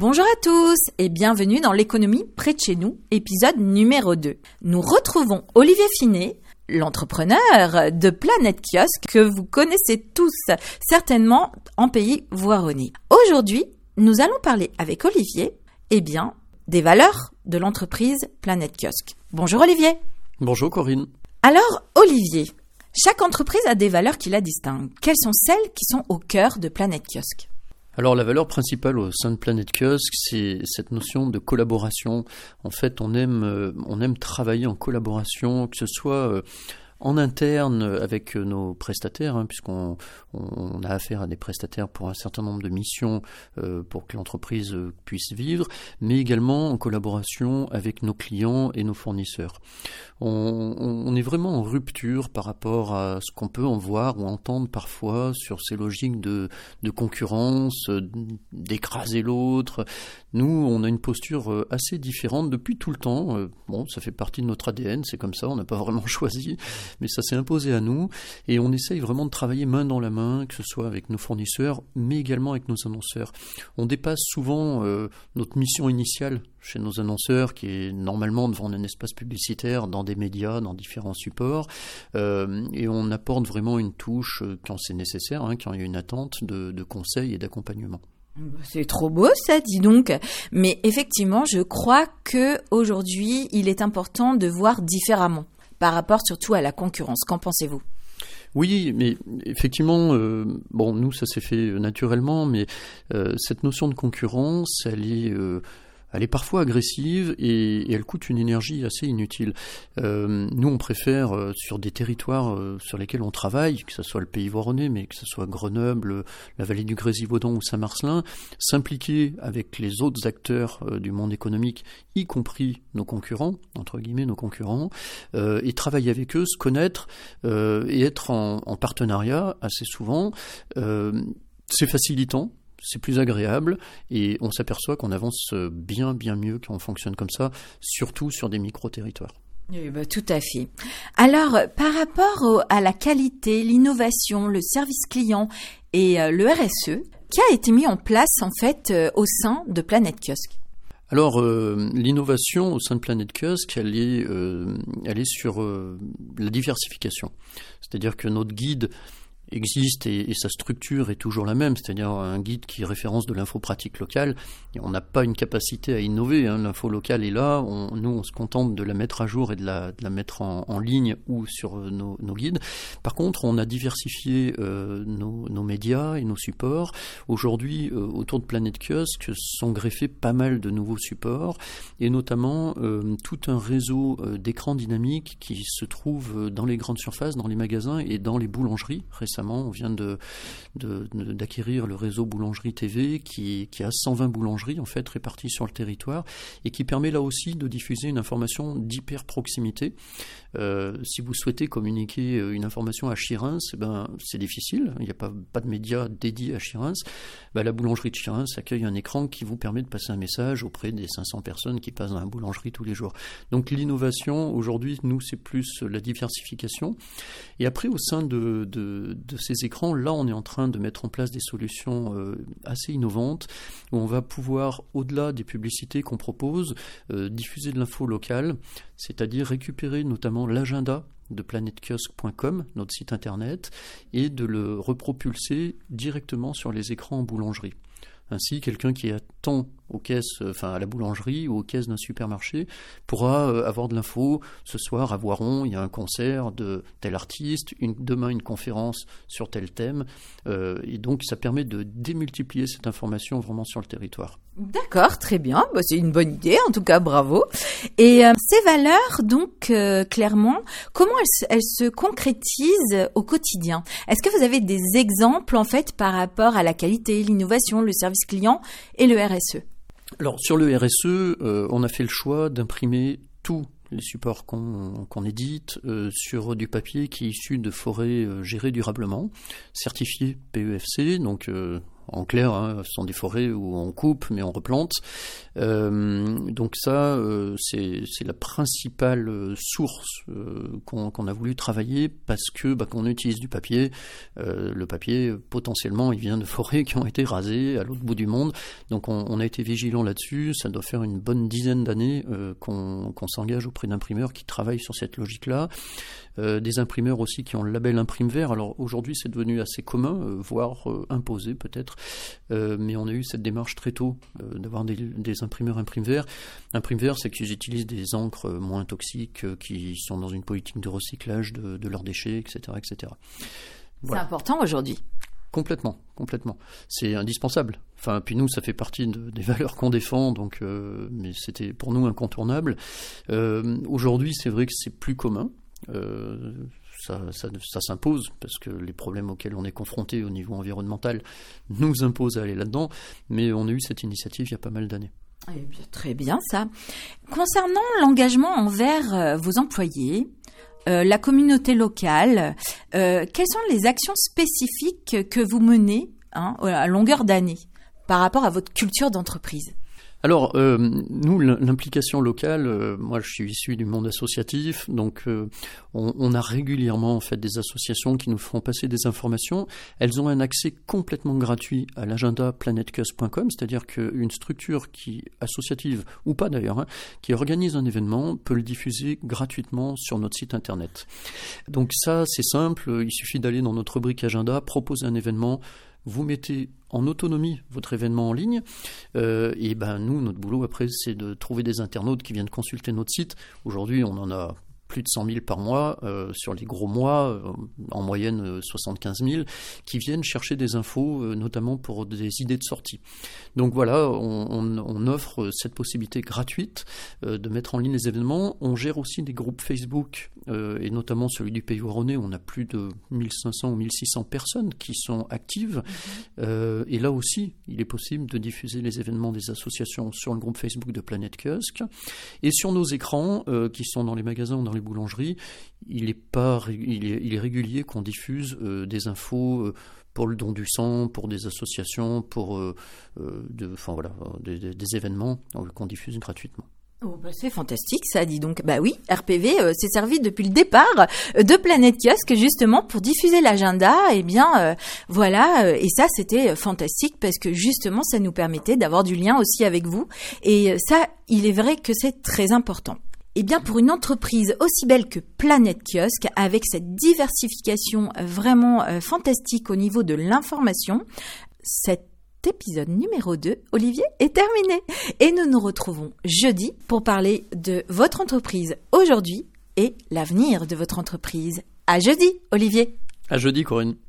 Bonjour à tous et bienvenue dans l'économie près de chez nous, épisode numéro 2. Nous retrouvons Olivier Finet, l'entrepreneur de Planète Kiosque que vous connaissez tous certainement en pays voironnais. Aujourd'hui, nous allons parler avec Olivier, des valeurs de l'entreprise Planète Kiosque. Bonjour Olivier. Bonjour Corinne. Alors Olivier, chaque entreprise a des valeurs qui la distinguent. Quelles sont celles qui sont au cœur de Planète Kiosque ? Alors la valeur principale au sein de Planète Kiosque, c'est cette notion de collaboration. En fait, on aime travailler en collaboration, que ce soit en interne avec nos prestataires, puisqu'on a affaire à des prestataires pour un certain nombre de missions pour que l'entreprise puisse vivre, mais également en collaboration avec nos clients et nos fournisseurs. On est vraiment en rupture par rapport à ce qu'on peut en voir ou entendre parfois sur ces logiques de concurrence, d'écraser l'autre. Nous, on a une posture assez différente depuis tout le temps. Ça fait partie de notre ADN, c'est comme ça, on n'a pas vraiment choisi, mais ça s'est imposé à nous et on essaye vraiment de travailler main dans la main, que ce soit avec nos fournisseurs, mais également avec nos annonceurs. On dépasse souvent notre mission initiale chez nos annonceurs, qui est normalement de vendre un espace publicitaire dans des médias, dans différents supports, et on apporte vraiment une touche quand c'est nécessaire, quand il y a une attente de conseils et d'accompagnement. C'est trop beau ça, dis donc. Mais effectivement, je crois que aujourd'hui, il est important de voir différemment par rapport surtout à la concurrence. Qu'en pensez-vous ? Oui, mais effectivement, nous, ça s'est fait naturellement, mais cette notion de concurrence, elle est parfois agressive et elle coûte une énergie assez inutile. Nous, on préfère, sur des territoires sur lesquels on travaille, que ce soit le pays voironnais, mais que ce soit Grenoble, la vallée du Grésivaudan ou Saint-Marcellin, s'impliquer avec les autres acteurs du monde économique, y compris nos concurrents, entre guillemets nos concurrents, et travailler avec eux, se connaître et être en partenariat assez souvent. C'est facilitant. C'est plus agréable et on s'aperçoit qu'on avance bien mieux quand on fonctionne comme ça, surtout sur des micro-territoires. Oui, tout à fait. Alors, par rapport à la qualité, l'innovation, le service client et le RSE, qui a été mis en place en fait au sein de Planète Kiosque ? Alors, l'innovation au sein de Planète Kiosque, elle est sur la diversification. C'est-à-dire que notre guide existe et sa structure est toujours la même, c'est-à-dire un guide qui référence de l'info pratique locale. Et on n'a pas une capacité à innover, l'info locale est là, nous on se contente de la mettre à jour et de la mettre en ligne ou sur nos guides. Par contre, on a diversifié nos médias et nos supports. Aujourd'hui, autour de Planète Kiosque, sont greffés pas mal de nouveaux supports et notamment tout un réseau d'écrans dynamiques qui se trouve dans les grandes surfaces, dans les magasins et dans les boulangeries. Récemment, on vient d'acquérir le réseau Boulangerie TV qui a 120 boulangeries en fait réparties sur le territoire et qui permet là aussi de diffuser une information d'hyper proximité. Si vous souhaitez communiquer une information à Chirins, c'est difficile, il n'y a pas de médias dédiés à Chirins. La boulangerie de Chirins accueille un écran qui vous permet de passer un message auprès des 500 personnes qui passent dans la boulangerie tous les jours. Donc l'innovation aujourd'hui, nous, c'est plus la diversification. Et après, au sein de ces écrans, là, on est en train de mettre en place des solutions assez innovantes où on va pouvoir, au-delà des publicités qu'on propose, diffuser de l'info locale, c'est-à-dire récupérer notamment l'agenda de planetkiosque.com, notre site internet, et de le repropulser directement sur les écrans en boulangerie. Ainsi, quelqu'un qui attend aux caisses, à la boulangerie ou aux caisses d'un supermarché, pourra avoir de l'info. Ce soir, à Voiron, il y a un concert de tel artiste, demain une conférence sur tel thème, et donc ça permet de démultiplier cette information vraiment sur le territoire. D'accord, très bien. C'est une bonne idée, en tout cas, bravo. Et ces valeurs, donc, clairement, comment elles se concrétisent au quotidien ? Est-ce que vous avez des exemples, en fait, par rapport à la qualité, l'innovation, le service client et le RSE ? Alors, sur le RSE, on a fait le choix d'imprimer tous les supports qu'on édite sur du papier qui est issu de forêts gérées durablement, certifié PEFC, donc en clair, ce sont des forêts où on coupe mais on replante. Donc ça, c'est la principale source qu'on a voulu travailler parce que qu'on utilise du papier. Le papier, potentiellement, il vient de forêts qui ont été rasées à l'autre bout du monde. Donc on a été vigilant là-dessus. Ça doit faire une bonne dizaine d'années qu'on s'engage auprès d'imprimeurs qui travaillent sur cette logique-là. Des imprimeurs aussi qui ont le label Imprime Vert. Alors aujourd'hui, c'est devenu assez commun, voire imposé peut-être. Mais on a eu cette démarche très tôt d'avoir des imprimeurs Imprime Vert. Imprime Vert, c'est qu'ils utilisent des encres moins toxiques, qui sont dans une politique de recyclage de leurs déchets, etc., etc. Voilà. C'est important aujourd'hui. Complètement. C'est indispensable. Enfin, puis nous, ça fait partie des valeurs qu'on défend, donc, mais c'était pour nous incontournable. Aujourd'hui, c'est vrai que c'est plus commun. Ça s'impose parce que les problèmes auxquels on est confronté au niveau environnemental nous imposent à aller là-dedans, mais on a eu cette initiative il y a pas mal d'années. Eh bien, très bien ça. Concernant l'engagement envers vos employés, la communauté locale, quelles sont les actions spécifiques que vous menez à longueur d'année par rapport à votre culture d'entreprise ? Alors, nous, l'implication locale, moi je suis issu du monde associatif, donc on a régulièrement en fait des associations qui nous font passer des informations. Elles ont un accès complètement gratuit à l'agenda planetkiosque.com, c'est-à-dire qu'une structure associative, ou pas d'ailleurs, qui organise un événement peut le diffuser gratuitement sur notre site internet. Donc ça, c'est simple, il suffit d'aller dans notre rubrique agenda, proposer un événement. Vous mettez en autonomie votre événement en ligne et nous, notre boulot après, c'est de trouver des internautes qui viennent consulter notre site. Aujourd'hui, on en a plus de 100 000 par mois, sur les gros mois, en moyenne 75 000, qui viennent chercher des infos, notamment pour des idées de sortie. Donc voilà, on offre cette possibilité gratuite de mettre en ligne les événements. On gère aussi des groupes Facebook, et notamment celui du Pays Voironnais, où on a plus de 1500 ou 1600 personnes qui sont actives. Et là aussi, il est possible de diffuser les événements des associations sur le groupe Facebook de Planète Kiosque. Et sur nos écrans, qui sont dans les magasins ou dans les boulangeries, il est régulier qu'on diffuse des infos pour le don du sang, pour des associations, pour des événements qu'on diffuse gratuitement. Oh, c'est fantastique, ça dit donc. Bah oui, RPV s'est servi depuis le départ de Planète Kiosque justement pour diffuser l'agenda. Et bien voilà, et ça c'était fantastique parce que justement ça nous permettait d'avoir du lien aussi avec vous. Et ça, il est vrai que c'est très important. Eh bien, pour une entreprise aussi belle que Planète Kiosque, avec cette diversification vraiment fantastique au niveau de l'information, cet épisode numéro 2, Olivier, est terminé. Et nous nous retrouvons jeudi pour parler de votre entreprise aujourd'hui et l'avenir de votre entreprise. À jeudi, Olivier. À jeudi, Corinne.